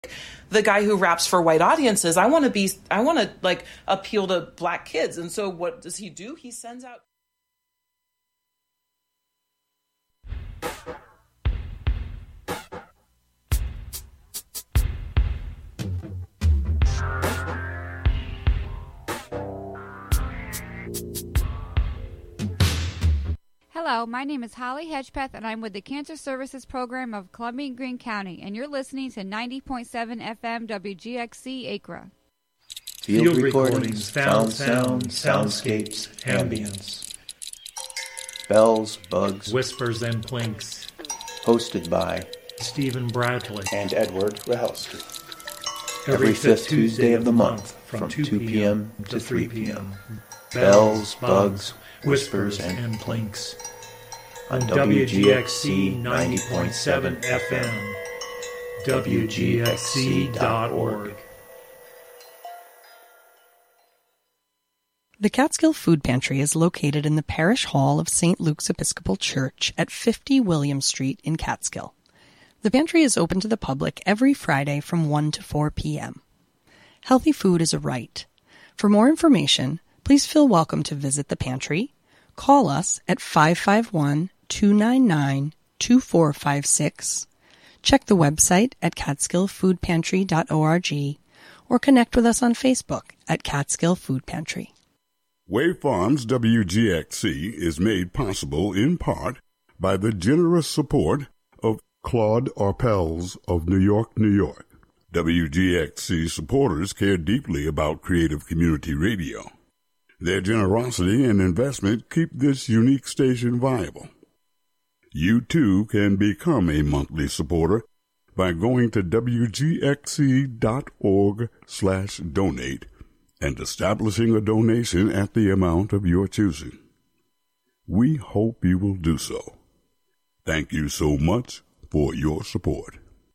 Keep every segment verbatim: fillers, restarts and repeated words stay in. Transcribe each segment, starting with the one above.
the guy who raps for white audiences. I want to be, I want to like appeal to black kids. And so what does he do? He sends out. Hello, my name is Holly Hedgepeth, and I'm with the Cancer Services Program of Columbia and Greene County, and you're listening to ninety point seven F M W G X C Acra. Field, Field recordings, found sound, soundscapes, ambience. Bells, bugs, whispers, and plinks. Hosted by Stephen Bradley and Edward Rahelski. Every, Every fifth Tuesday of the month from two p.m. to three p.m. Bells, bugs, whispers, and plinks. On W G X C ninety point seven F M, W G X C dot org. The Catskill Food Pantry is located in the Parish Hall of Saint Luke's Episcopal Church at fifty William Street in Catskill. The pantry is open to the public every Friday from one to four p.m. Healthy food is a right. For more information, please feel welcome to visit the pantry. Call us at five five one, two nine nine, two four five six. Check the website at catskill food pantry dot org or connect with us on Facebook at Catskill Food Pantry. Wave Farms W G X C is made possible in part by the generous support of Claude Arpels of New York, New York. W G X C supporters care deeply about creative community radio. Their generosity and investment keep this unique station viable. You too can become a monthly supporter by going to W G X C dot org slash donate and establishing a donation at the amount of your choosing. We hope you will do so. Thank you so much for your support.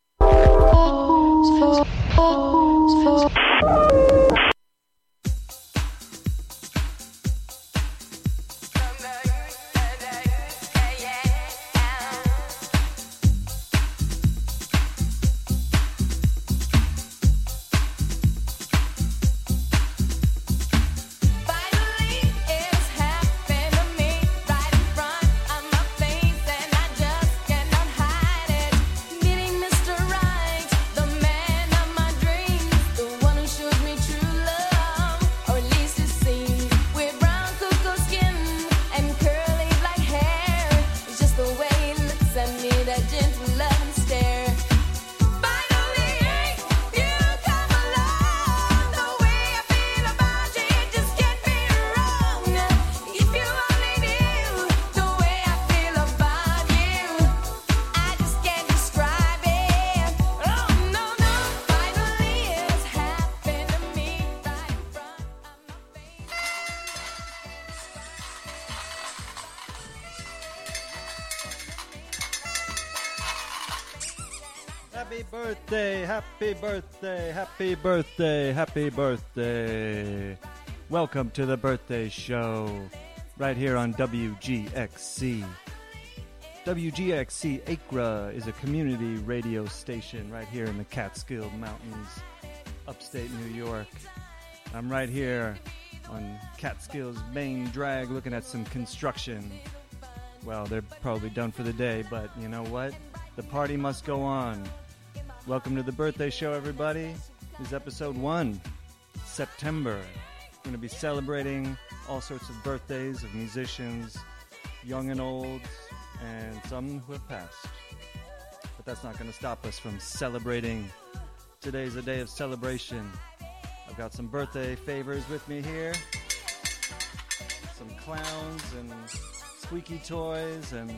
Happy birthday, happy birthday, happy birthday, happy birthday. Welcome to the birthday show, right here on W G X C. W G X C Acra is a community radio station right here in the Catskill Mountains, upstate New York. I'm right here on Catskill's main drag looking at some construction. Well, they're probably done for the day, but you know what? The party must go on. Welcome to the birthday show, everybody. This is episode one, September. We're going to be celebrating all sorts of birthdays of musicians, young and old, and some who have passed. But that's not going to stop us from celebrating. Today's a day of celebration. I've got some birthday favors with me here. Some clowns and squeaky toys and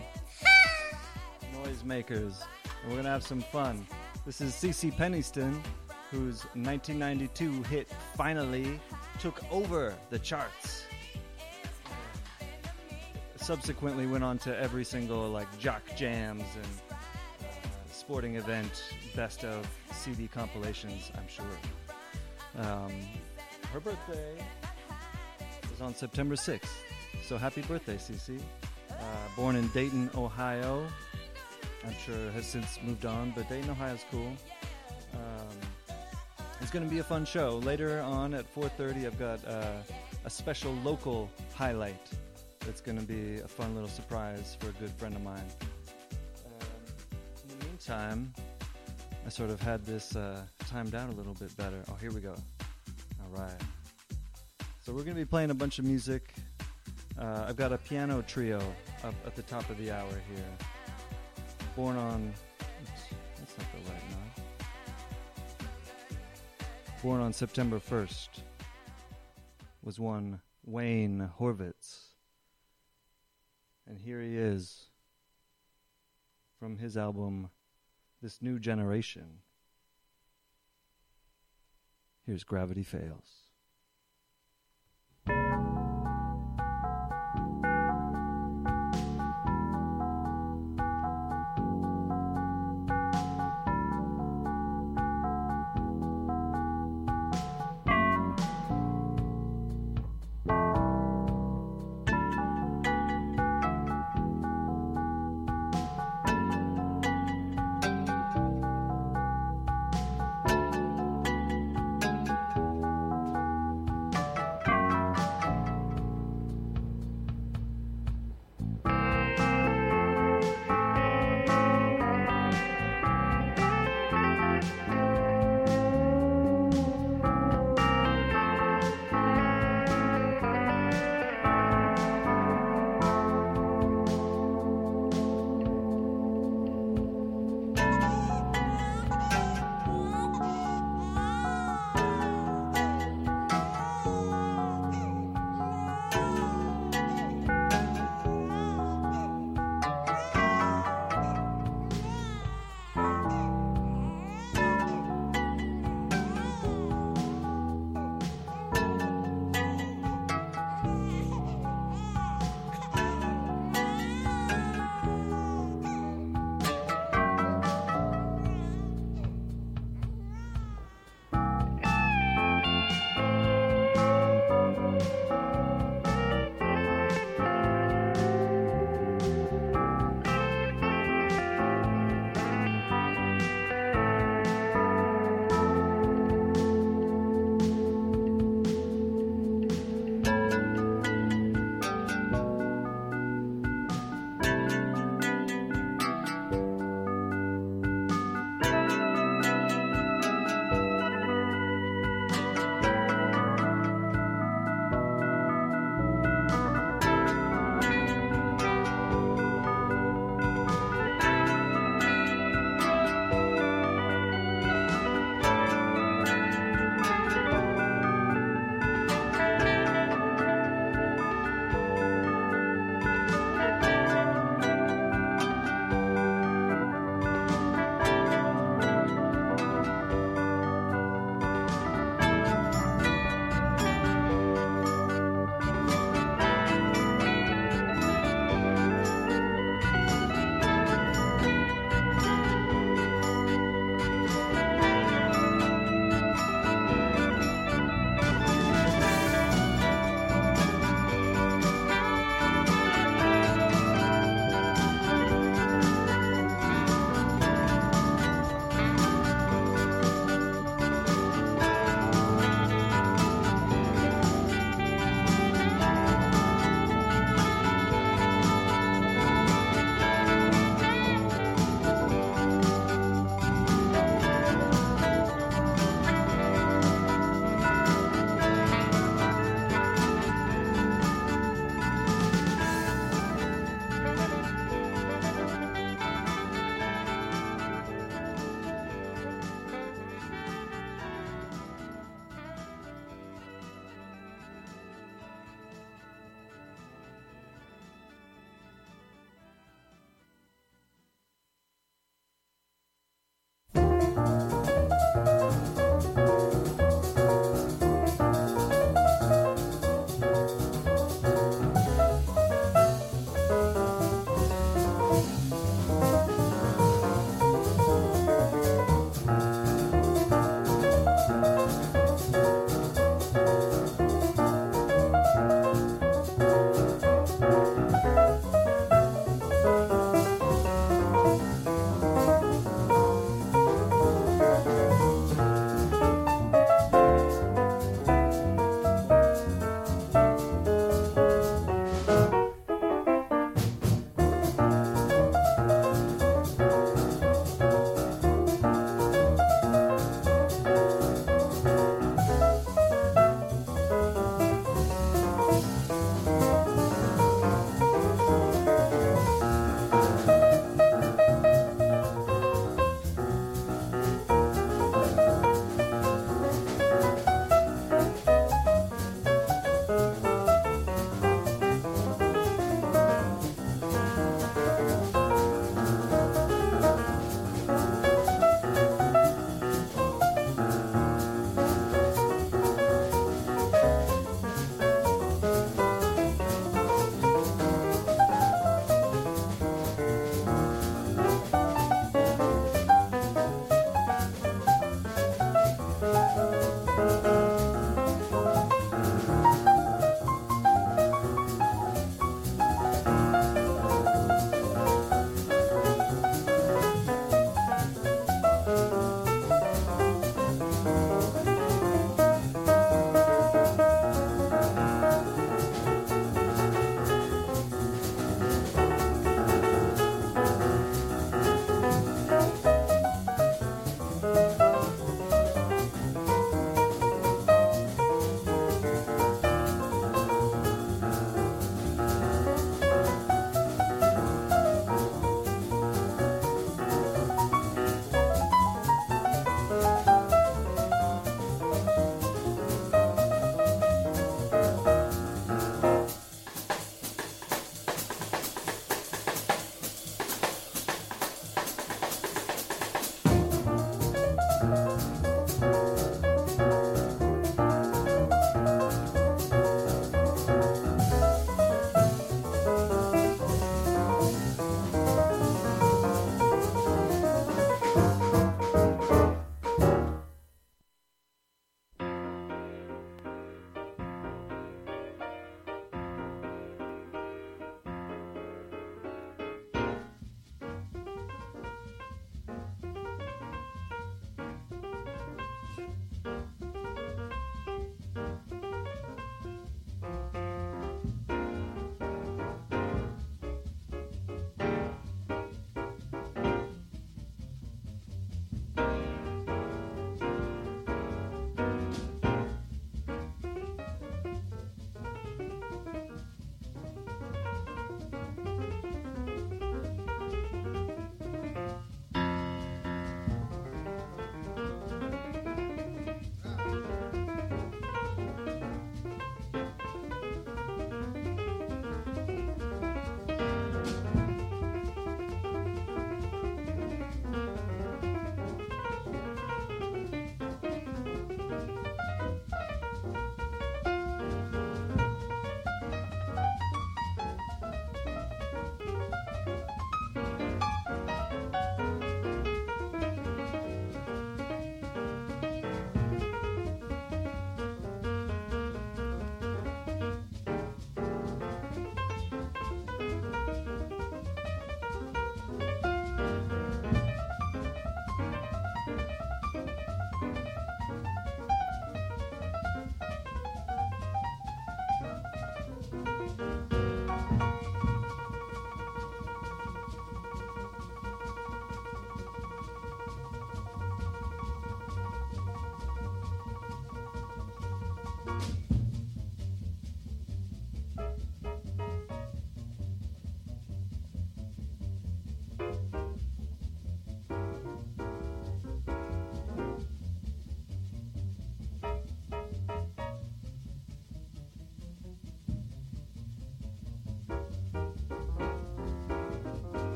noisemakers. And we're going to have some fun. This is CeCe Peniston, whose nineteen ninety-two hit Finally took over the charts. Subsequently went on to every single like jock jams and uh, sporting event, best of C D compilations, I'm sure. Um, her birthday is on September sixth, so happy birthday, CeCe. Uh, born in Dayton, Ohio. I'm sure has since moved on, but Dayton, Ohio's cool. Um, It's going to be a fun show. Later on at four thirty, I've got uh, a special local highlight that's going to be a fun little surprise for a good friend of mine. Um, in the meantime, I sort of had this uh, timed out a little bit better. Oh, here we go. All right. So we're going to be playing a bunch of music. Uh, I've got a piano trio up at the top of the hour here. Born on... Oops, that's not the right note. Born on September first was one Wayne Horvitz. And here he is from his album, This New Generation. Here's Gravity Fails.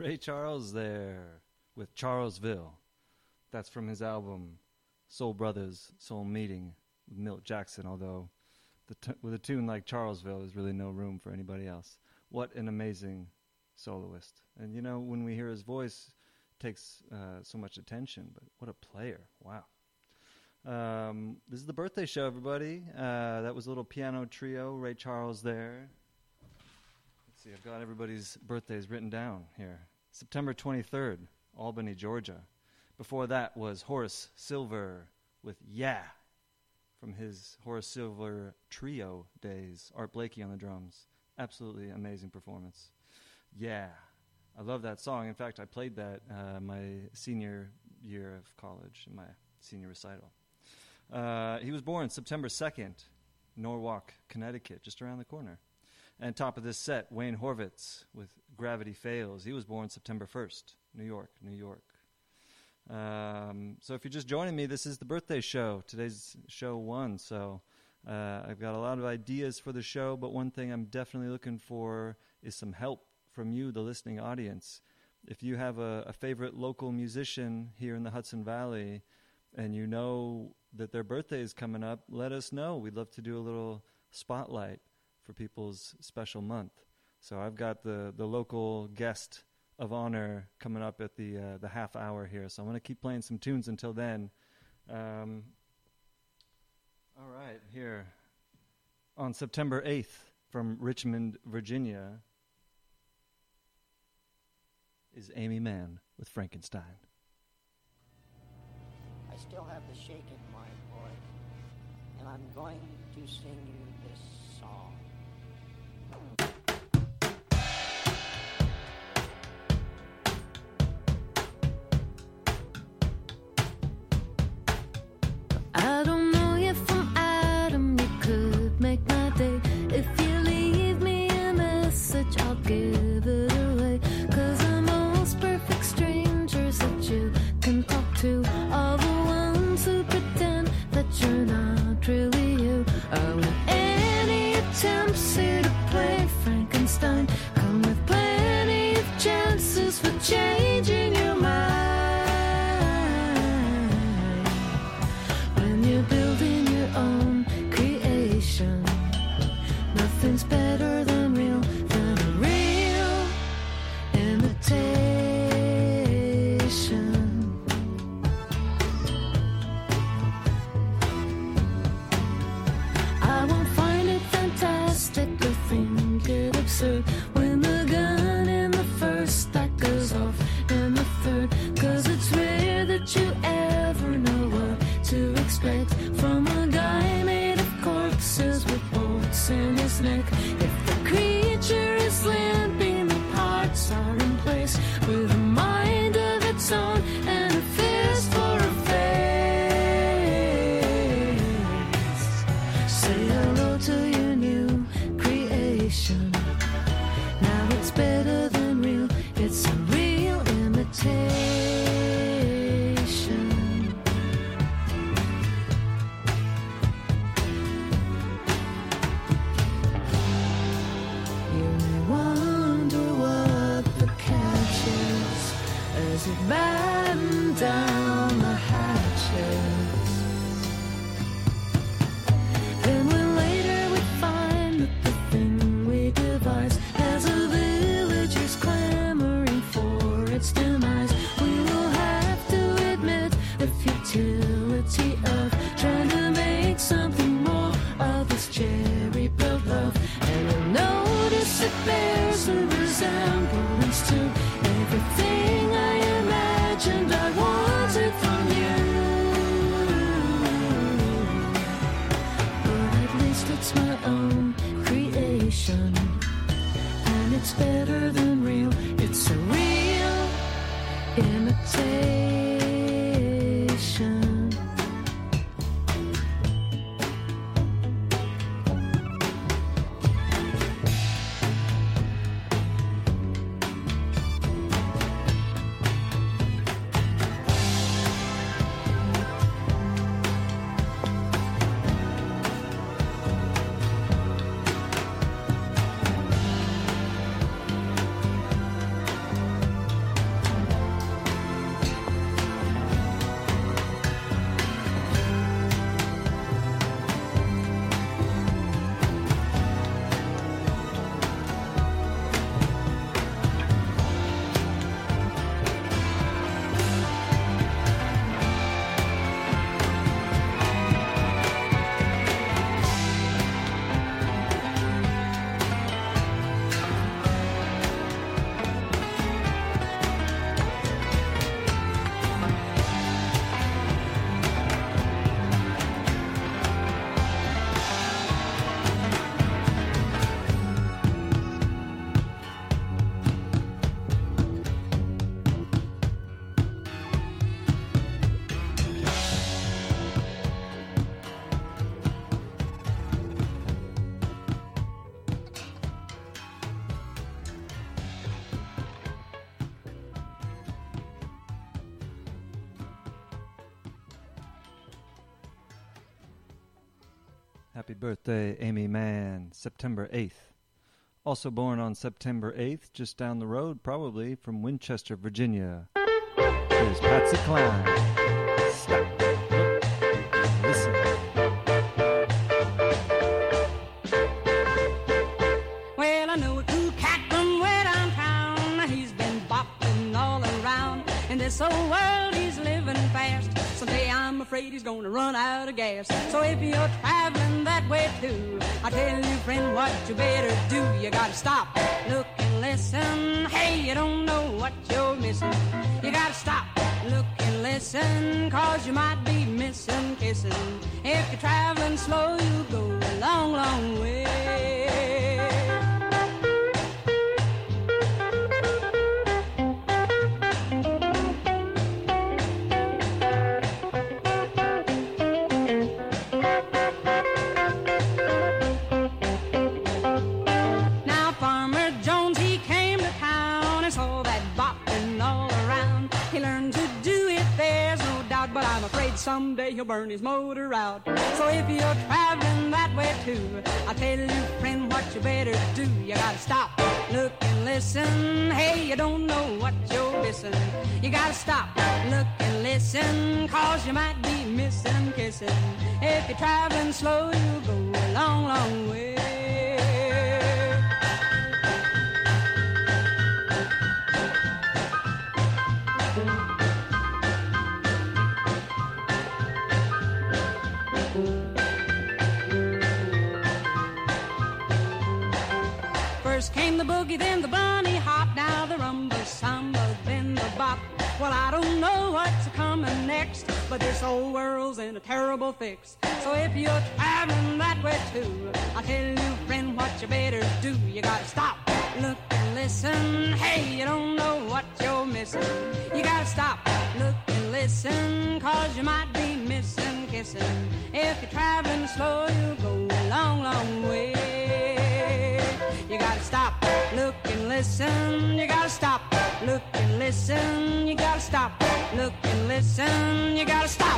Ray Charles there with Charlesville. That's from his album Soul Brothers, Soul Meeting with Milt Jackson, although the t- with a tune like Charlesville, there's really no room for anybody else. What an amazing soloist. And, you know, when we hear his voice, it takes uh, so much attention, but what a player. Wow. Um, this is the birthday show, everybody. Uh, that was a little piano trio, Ray Charles there. Let's see, I've got everybody's birthdays written down here. September twenty-third, Albany, Georgia. Before that was Horace Silver with Yeah, from his Horace Silver Trio days. Art Blakey on the drums. Absolutely amazing performance. Yeah, I love that song. In fact, I played that uh, my senior year of college, in my senior recital. Uh, he was born September second, Norwalk, Connecticut, just around the corner. And top of this set, Wayne Horvitz with Gravity Fails. He was born September first, New York, New York. Um, so if you're just joining me, this is the birthday show. Today's show one, so uh, I've got a lot of ideas for the show, but one thing I'm definitely looking for is some help from you, the listening audience. If you have a, a favorite local musician here in the Hudson Valley and you know that their birthday is coming up, let us know. We'd love to do a little spotlight for people's special month. So I've got the, the local guest of honor coming up at the uh, the half hour here. So I'm going to keep playing some tunes until then. Um, all right, here. On September eighth from Richmond, Virginia, is Amy Mann with Frankenstein. I still have the shake in my voice, and I'm going to sing you this song. I don't know you from Adam, you could make my day. If you leave me a message, I'll give it away. Cause I'm most perfect strangers that you can talk to. All the ones who pretend that you're not really you. I want any attempts here to play Frankenstein. Come with plenty of chances for changing your mind. Building your own creation. Nothing's better than real, than a real imitation. I won't find it fantastic or think it absurd when the gun in the first act goes off in the third. Cause it's rare that you ever know what to expect from a guy made of corpses with bolts in his neck. If the creature is limping, the parts are in place with a mind of its own and a fist for a face. Say hello to your new creation. Now it's better than real, it's a real imitation. Happy birthday, Amy Mann, September eighth. Also born on September eighth, just down the road, probably, from Winchester, Virginia. Here's Patsy Cline. Stop. Look. Listen. Well, I know a cool cat from way downtown. He's been bopping all around. In this old world, he's living fast. Someday I'm afraid he's gonna run out of gas. So if you're traveling that way too, I tell you, friend, what you better do. You gotta stop, look and listen. Hey, you don't know what you're missing. You gotta stop, look and listen, cause you might be missing kissing. If you're traveling slow, you'll go a long, long way. But I'm afraid someday he'll burn his motor out. So if you're traveling that way too, I tell you, friend, what you better do. You gotta stop, look and listen. Hey, you don't know what you're missing. You gotta stop, look and listen, cause you might be missing kissing. If you're traveling slow, you'll go a long, long way. First came the boogie, then the bunny hop, now the rumba samba, then the bop. Well, I don't know what's coming next, but this old world's in a terrible fix. So if you're traveling that way too, I tell you, friend, what you better do. You gotta stop, look and listen. Hey, you don't know what you're missing. You gotta stop, look and listen, cause you might be missing kissing. If you're traveling slow, you'll go a long, long way. You gotta stop, look and listen. You gotta stop, look and listen. You gotta stop, look and listen. You gotta stop.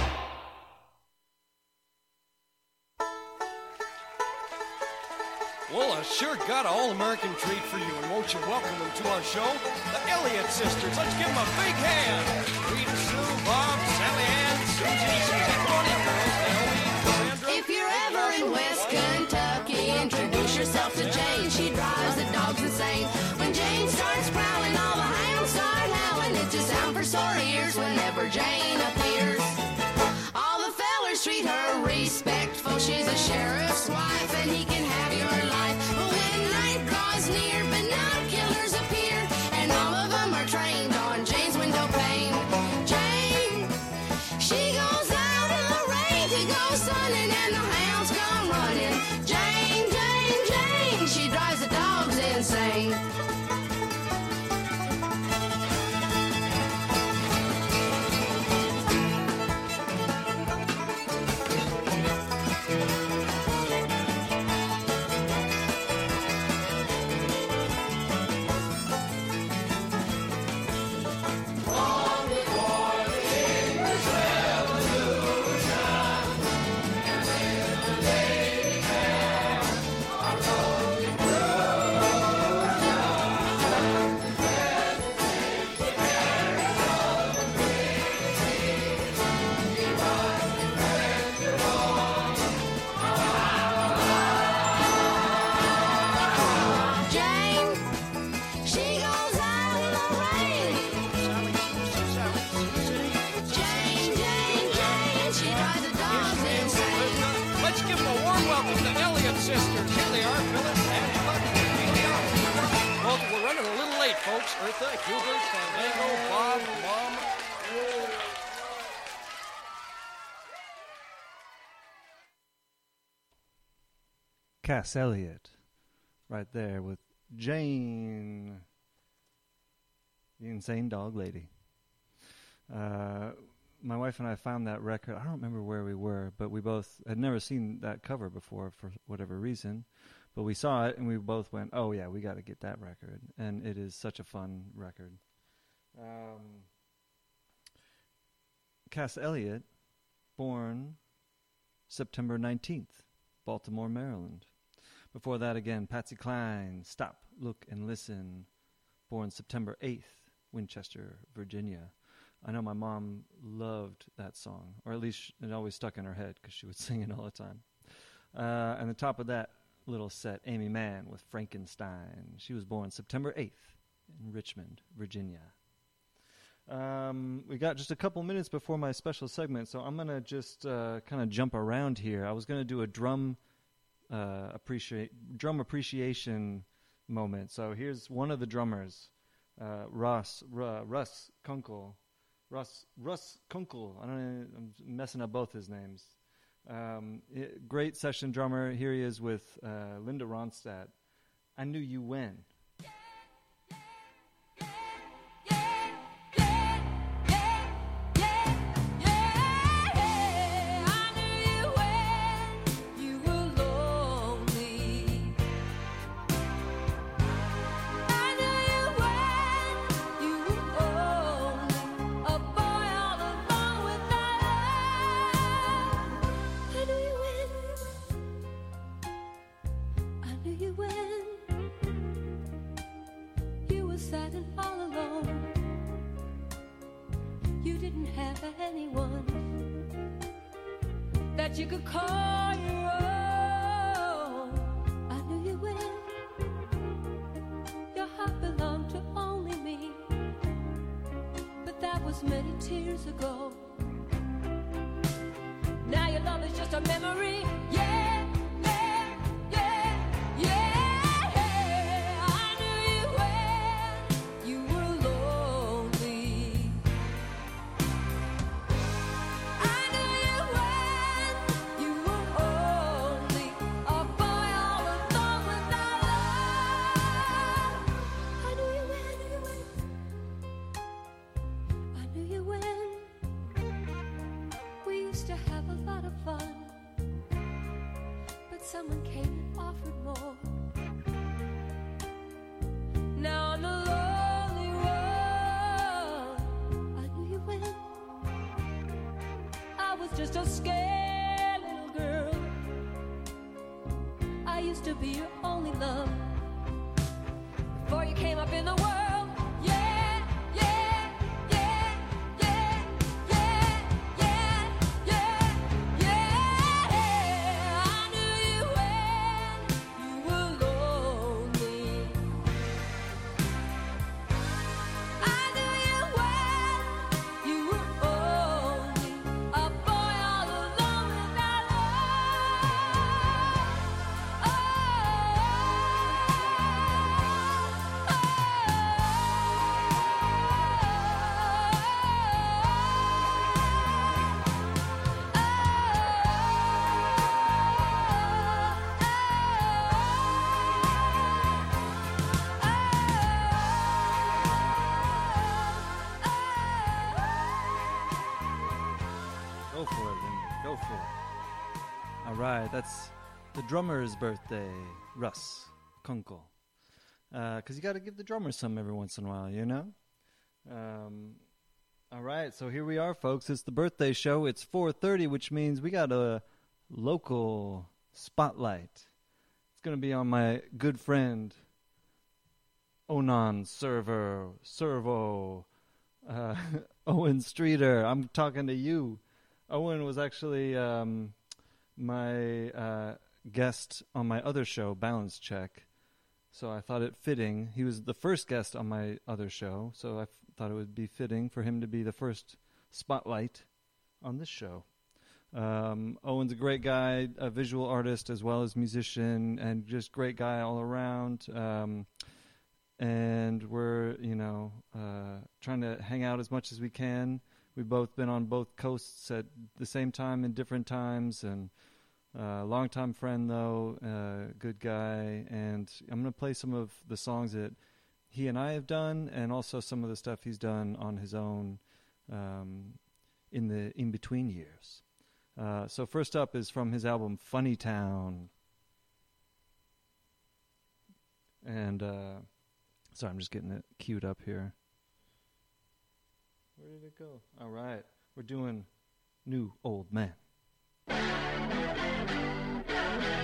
Well, I sure got an all-American treat for you, and won't you welcome them to our show, the Elliott Sisters. Let's give them a big hand. Rita, Sue, Bob, Sally Ann, Susie, Susie, Bonnie, girls, Naomi, Sandra. If you're ever in West Kentucky, introduce yourself to Jane. She drives the dogs insane. When Jane starts prowling, all the hounds start howling. It's a sound for sore ears whenever Jane appears. All the fellers treat her respectful. She's a sheriff's wife, and he can have your life. But when night draws near, binoculars appear, and all of them are trained on Jane's window pane. Jane, she goes out in the rain to go sunning, and the hounds come running. Jane, Jane, Jane, she drives the dogs insane. Folks, Eartha, Gilbert, Fandango, Bob, Mom. Cass Elliot, right there with Jane, the insane dog lady. Uh, my wife and I found that record. I don't remember where we were, but we both had never seen that cover before for whatever reason. But we saw it, and we both went, oh, yeah, we got to get that record. And it is such a fun record. Um, Cass Elliot, born September nineteenth, Baltimore, Maryland. Before that, again, Patsy Cline, Stop, Look, and Listen, born September eighth, Winchester, Virginia. I know my mom loved that song, or at least it always stuck in her head because she would sing it all the time. Uh, and the top of that little set, Amy Mann with Frankenstein. She was born September eighth in Richmond, Virginia. Um, we got just a couple minutes before my special segment, so I'm going to just uh, kind of jump around here. I was going to do a drum uh, appreciate drum appreciation moment. So here's one of the drummers, uh, Ross R- Russ Kunkel. Russ Russ Kunkel. I don't know, I'm messing up both his names. Um, it, great session drummer. Here he is with uh, Linda Ronstadt. I Knew You When. Anyone that you could call your own. I knew you when your heart belonged to only me, but that was many tears ago. Now your love is just a memory. Yeah, yeah, yeah, yeah. I knew you when you were lonely. Someone came and offered more. Now I'm the lonely one. I knew you when I was just a scared little girl. I used to be your only love before you came up in the world. That's the drummer's birthday, Russ Kunkel. Because uh, you got to give the drummer some every once in a while, you know? Um, all right, so here we are, folks. It's the birthday show. It's four thirty, which means we got a local spotlight. It's going to be on my good friend, Onan Server, Servo, uh, Owen Streeter. I'm talking to you. Owen was actually... Um, my uh, guest on my other show, Balance Check. So I thought it fitting. He was the first guest on my other show, so I f- thought it would be fitting for him to be the first spotlight on this show. Um, Owen's a great guy, a visual artist as well as musician, and just great guy all around. Um, and we're, you know, uh, trying to hang out as much as we can. We've both been on both coasts at the same time in different times, and uh, longtime friend though, uh, good guy. And I'm going to play some of the songs that he and I have done, and also some of the stuff he's done on his own um, in the in-between years. Uh, so first up is from his album Funny Town. And, uh, sorry, I'm just getting it queued up here. Where did it go? All right. We're doing New Old Man.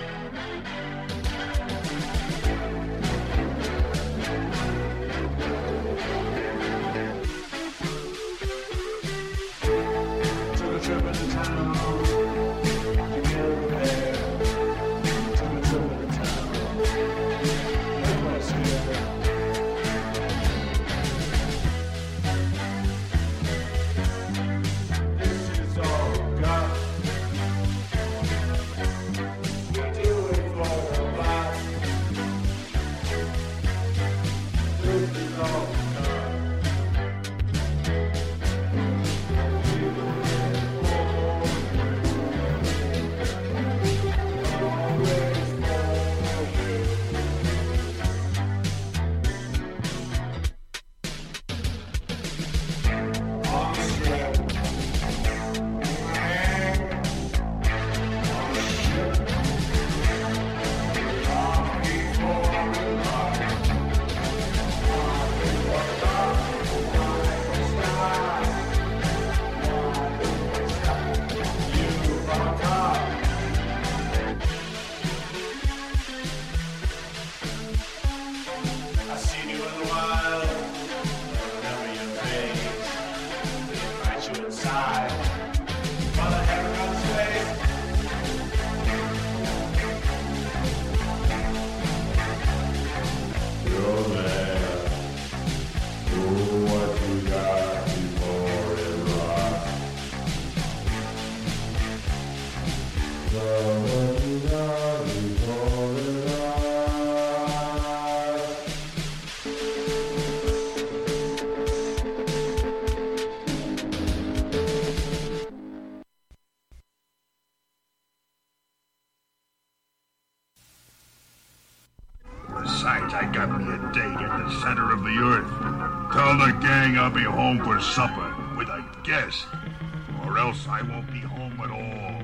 Besides, I got me a date at the center of the earth. Tell the gang I'll be home for supper with a guest, or else I won't be home at all.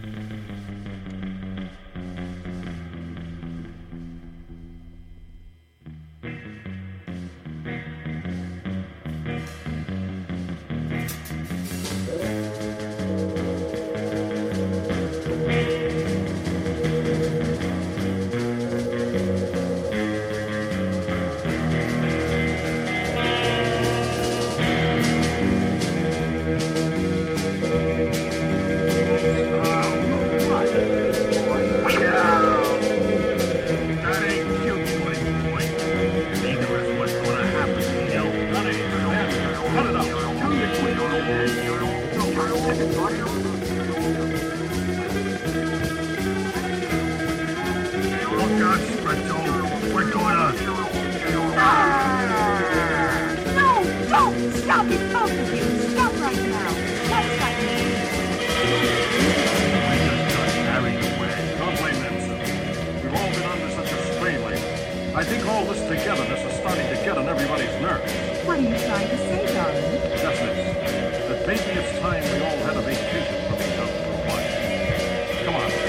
I think all this togetherness is starting to get on everybody's nerves. What are you trying to say, darling? Just this, that maybe it's time we all had a vacation from each other for a while. Come on.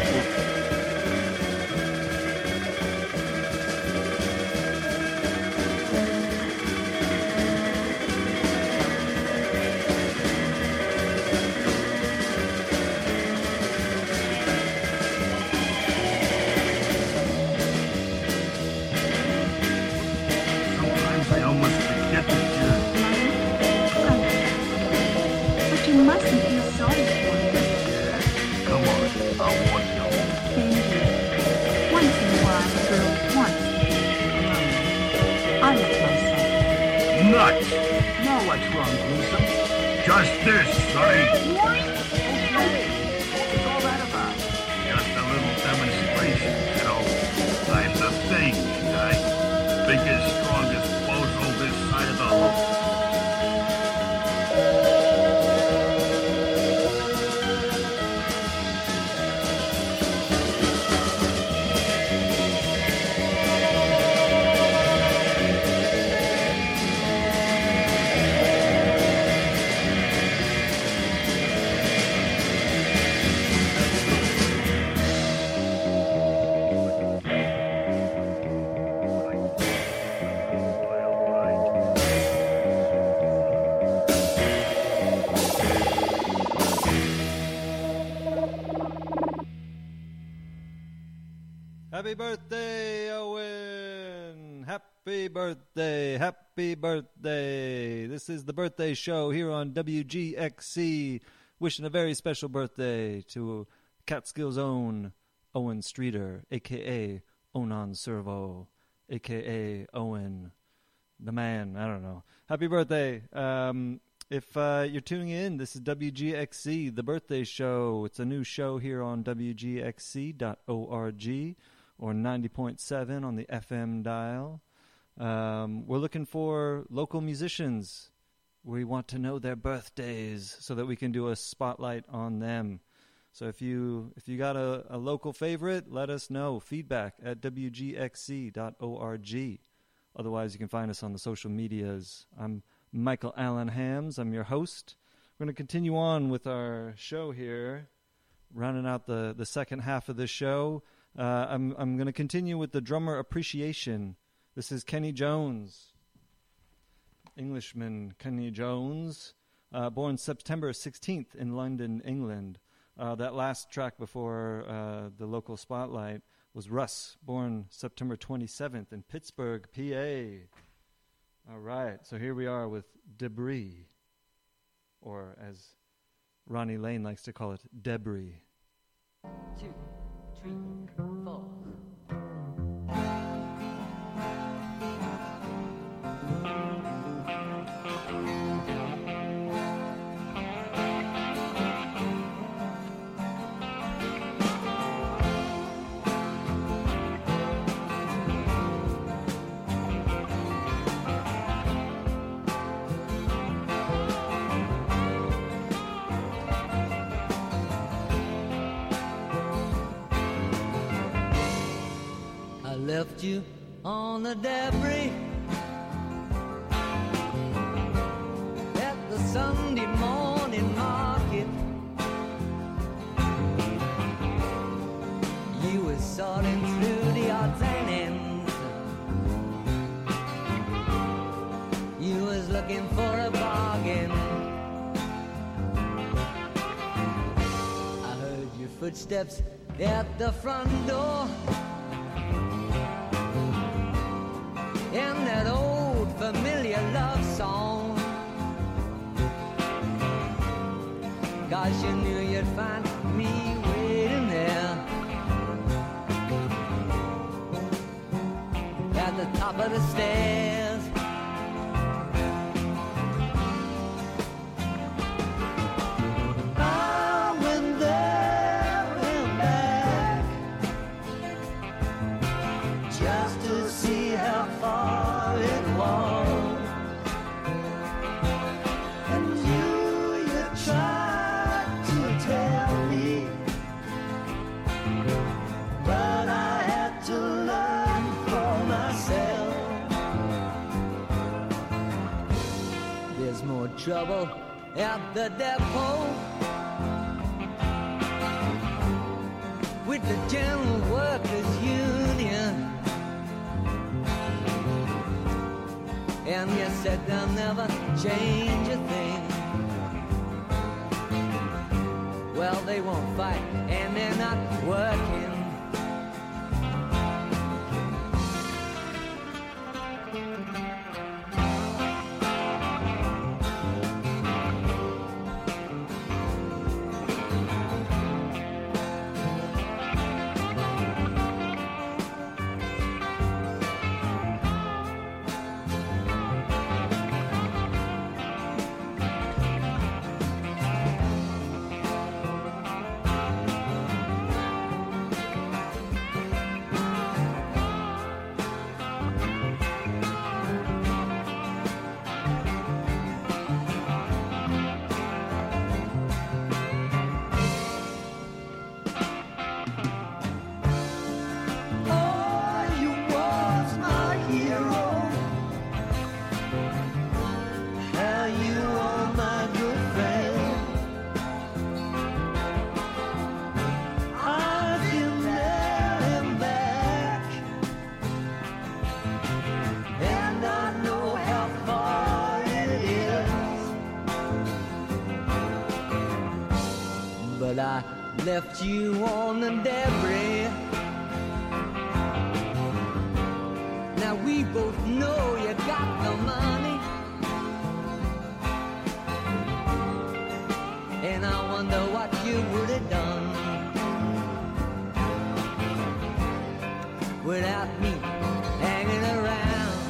Nuts! No, what's wrong, Gleason? Just this, Sonny. What? Okay. What's all that about? Just a little demonstration, you know. I'm the thing, guy. Biggest, strongest bozo this side of the hook. Happy birthday, Owen! Happy birthday, happy birthday. This is the birthday show here on W G X C. Wishing a very special birthday to Catskill's own Owen Streeter, a k a. Onan Servo, a k a. Owen, the man. I don't know. Happy birthday. Um, if uh, you're tuning in, this is W G X C, the birthday show. It's a new show here on W G X C dot org. Or ninety point seven on the F M dial. Um, we're looking for local musicians. We want to know their birthdays so that we can do a spotlight on them. So if you if you got a, a local favorite, let us know. Feedback at W G X C dot org. Otherwise, you can find us on the social medias. I'm Michael Allen Hams. I'm your host. We're going to continue on with our show here, rounding out the, the second half of the show. Uh, I'm I'm going to continue with the drummer appreciation. This is Kenny Jones, Englishman Kenny Jones, uh, born September sixteenth in London, England. Uh, that last track before uh, the local spotlight was Russ, born September twenty-seventh in Pittsburgh, P A. All right, so here we are with Debris, or as Ronnie Lane likes to call it, Debris. Two. Three, four. left you on the debris at the Sunday morning market. You were sorting through the odds and ends. You was looking for a bargain. I heard your footsteps at the front door, and that old familiar love song, 'cause you knew you'd find me waiting there at the top of the stairs. I went there and back just to see how far it was, and you, you tried to tell me, but I had to learn for myself. There's more trouble at the depot with the General Workers Union, and you said they'll never change a thing. Well, they won't fight, and they're not working. But I left you on the debris. Now we both know you got the money, and I wonder what you would have done without me hanging around.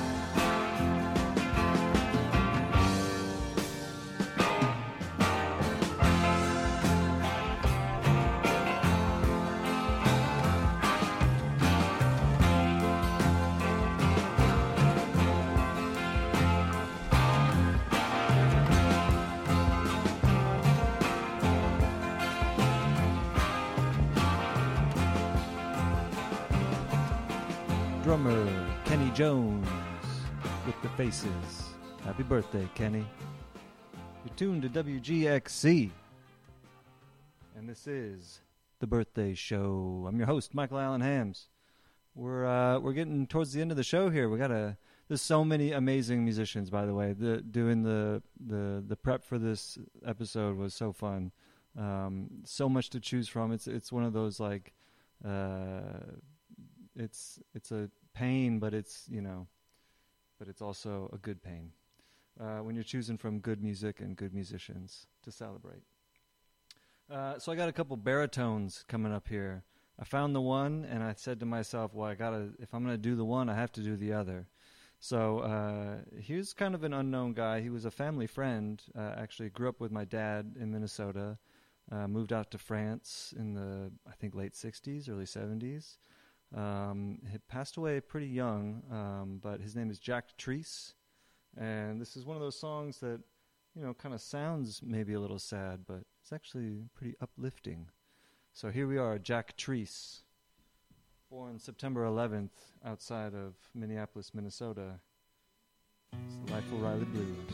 Drummer Kenny Jones with the Faces. Happy birthday, Kenny. You're tuned to W G X C, and this is The Birthday Show. I'm your host, Michael Allen Hams. We're uh, we're getting towards the end of the show here. We got a there's so many amazing musicians, by the way. The doing the the the prep for this episode was so fun. Um, so much to choose from. It's it's one of those like uh, it's it's a pain, but it's you know, but it's also a good pain uh, when you're choosing from good music and good musicians to celebrate. Uh, so I got a couple baritones coming up here. I found the one, and I said to myself, well, I gotta, if I'm going to do the one, I have to do the other. So uh, here's kind of an unknown guy. He was a family friend, uh, actually grew up with my dad in Minnesota, uh, moved out to France in the, I think, late sixties, early seventies. Um, he passed away pretty young, um, but his name is Jack Treese, and this is one of those songs that, you know, kind of sounds maybe a little sad, but it's actually pretty uplifting. So here we are, Jack Treese. Born September eleventh outside of Minneapolis, Minnesota. It's the Life O'Reilly Blues.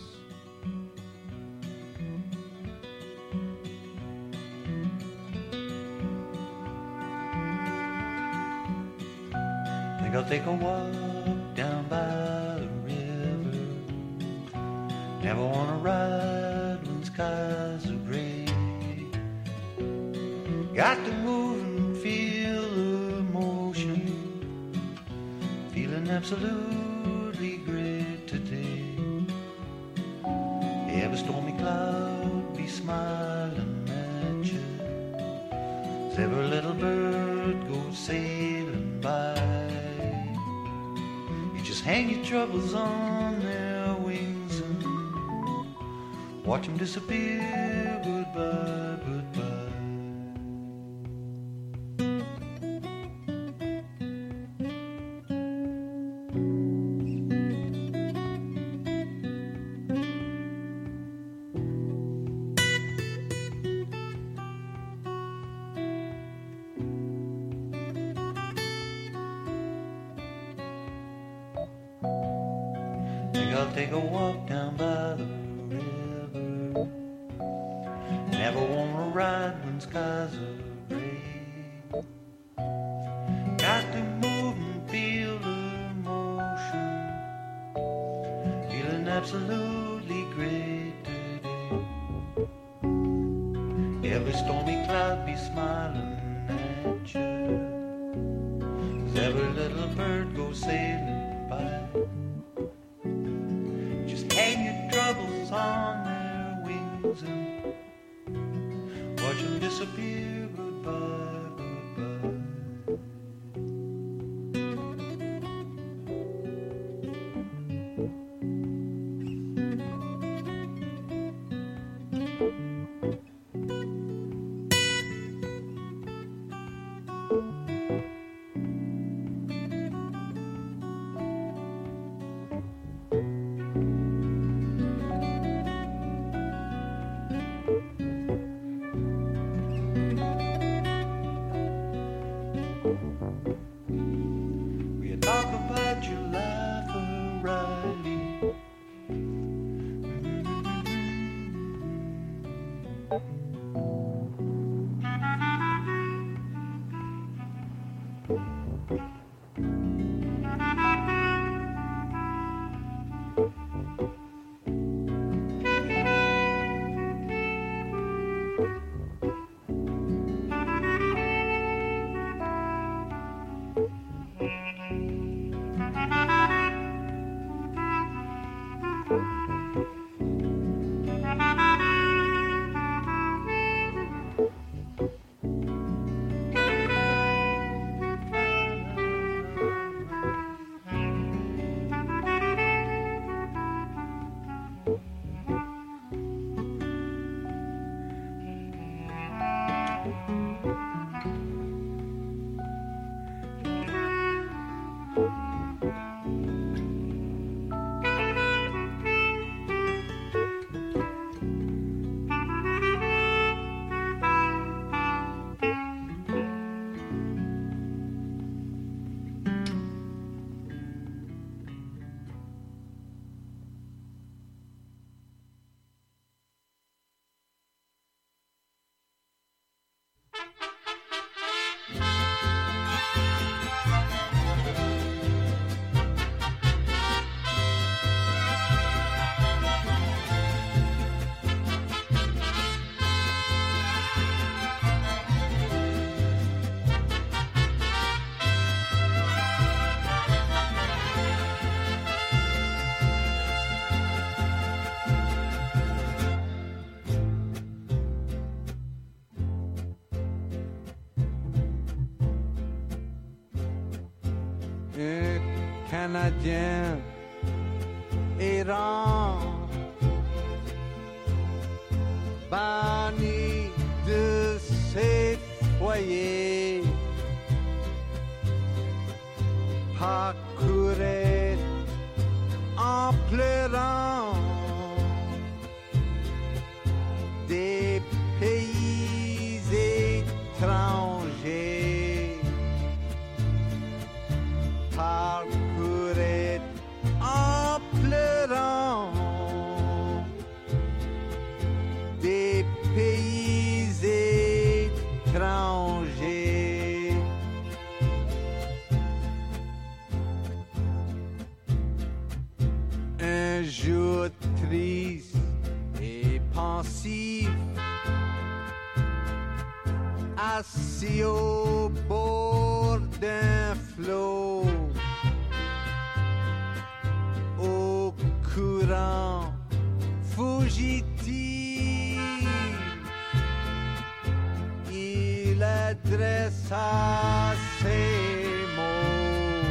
Think I'll take a walk down by the river. Never wanna ride when skies are gray. Got to move and feel the motion. Feeling absolutely great today. Every stormy cloud be smiling at you. As every little bird goes sailing by. Just hang your troubles on their wings and watch them disappear. Goodbye, goodbye. I'll take a walk down by the river. Never wanna ride when skies are gray. Got to move and feel the motion. Feeling absolutely great today. Every stormy cloud be smiling at you. As every little bird goes sailing by. Hang your troubles on their wings and watch them disappear. Goodbye, goodbye. Canadien, Iran, banni de ses foyers, parcourait en pleurant des pays étrangers. d'un flot au courant fugitif. Il adressa ses mots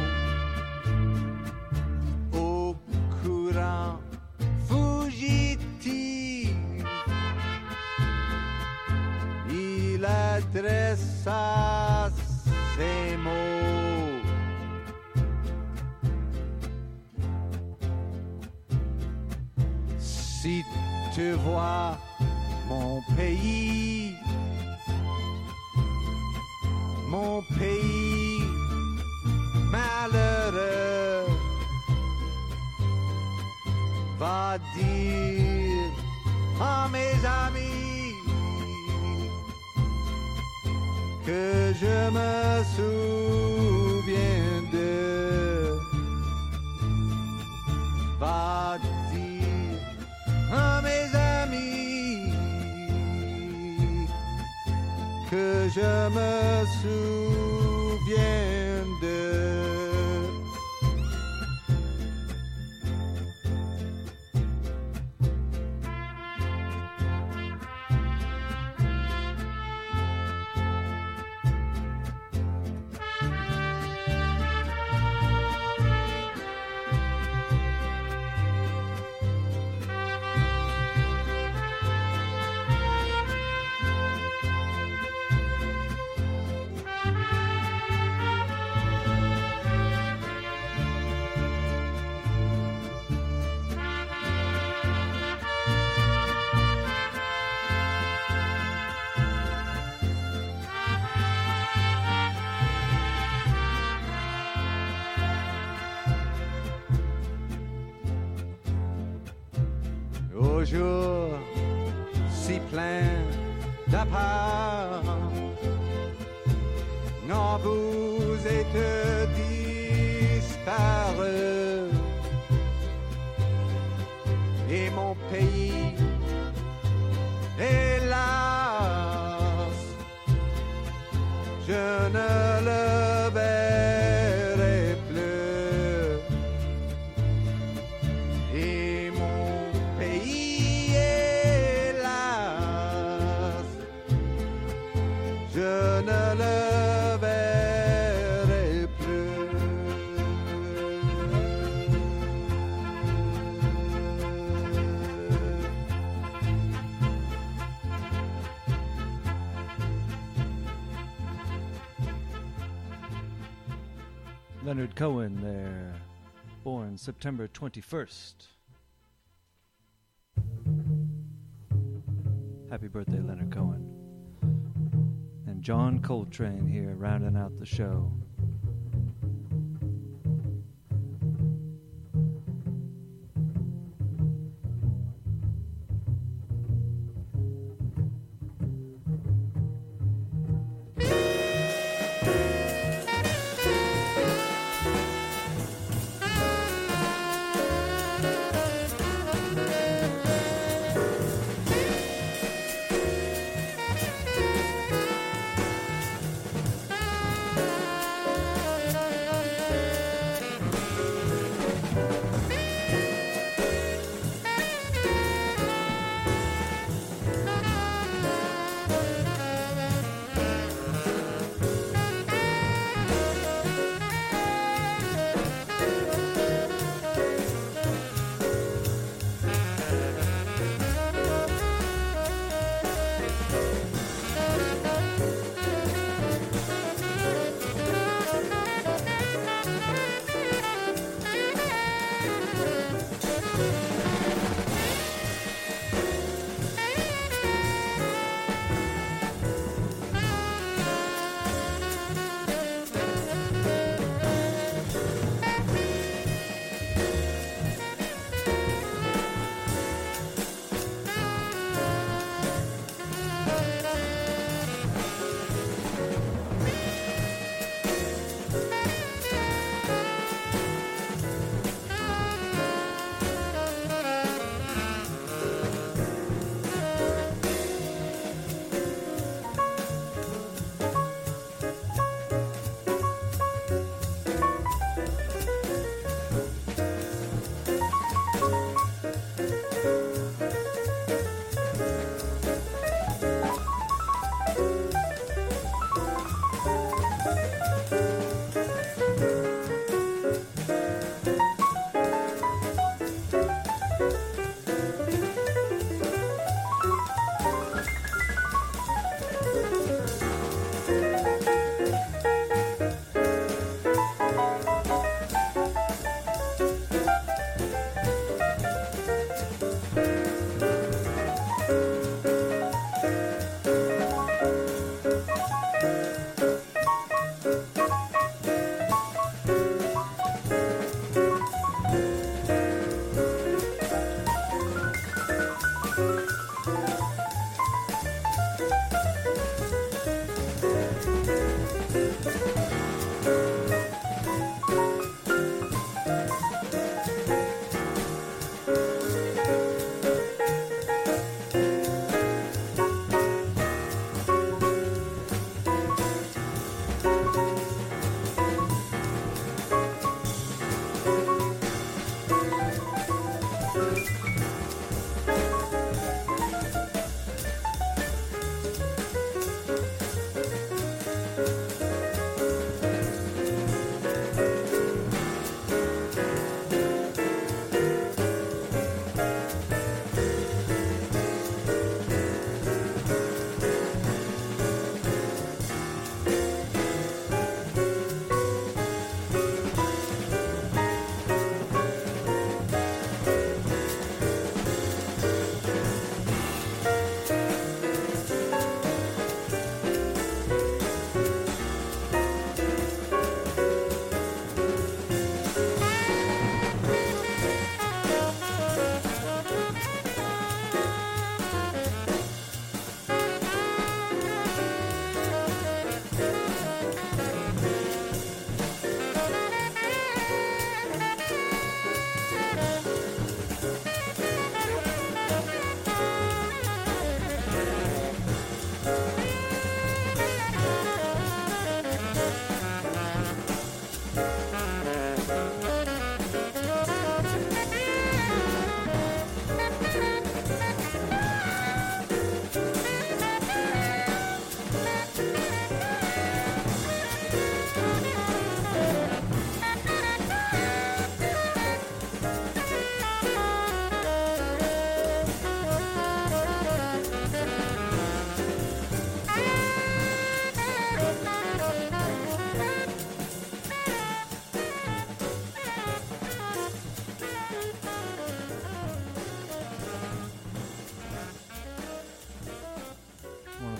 au courant fugitif. Il adressa ses mots. Si tu vois mon pays, mon pays malheureux, va dire à mes amis que je me souviens d'eux. Va dire à mes amis que je me souviens d'eux. Au jour si plein d'appart, non vous êtes disparu, et mon pays, hélas, je ne le verrai plus. Et mon pays, hélas, je ne le verrai plus. Leonard Cohen there, born September twenty-first. Happy birthday, Leonard Cohen. And John Coltrane here, rounding out the show. Thank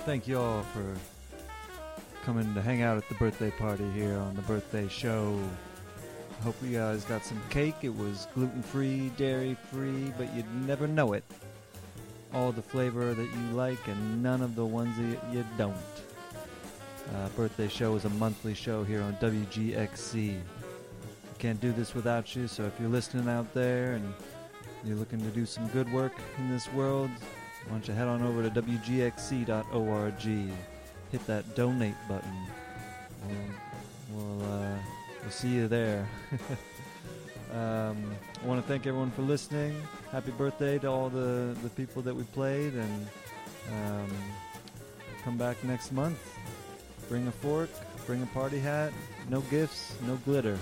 thank you all for coming to hang out at the birthday party here on the birthday show. Hope you guys got some cake. It was gluten-free, dairy-free, but you'd never know it. All the flavor that you like and none of the ones that you don't. Uh, birthday show is a monthly show here on W G X C. Can't do this without you, so if you're listening out there and you're looking to do some good work in this world, why don't you head on over to W G X C dot org, hit that donate button. We'll, we'll, uh, we'll see you there. um, I want to thank everyone for listening. Happy birthday to all the, the people that we played, and um, come back next month. Bring a fork, bring a party hat, no gifts, no glitter.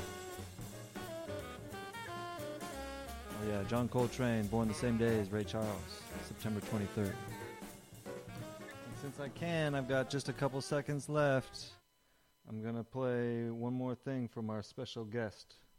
Oh yeah, John Coltrane, born the same day as Ray Charles, September twenty-third. And since I can, I've got just a couple seconds left. I'm going to play one more thing from our special guest.